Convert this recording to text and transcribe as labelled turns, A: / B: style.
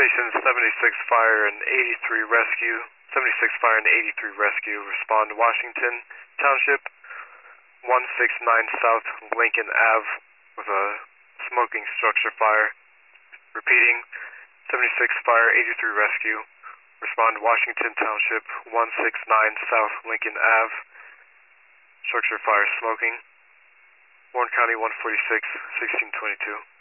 A: Station 76 Fire and 83 Rescue. 76 Fire and 83 Rescue. Respond to Washington Township, 169 South Lincoln Ave with a smoking structure fire. Repeating, 76 Fire, 83 Rescue. Respond to Washington Township, 169 South Lincoln Ave. Structure fire smoking. Warren County 146, 1622.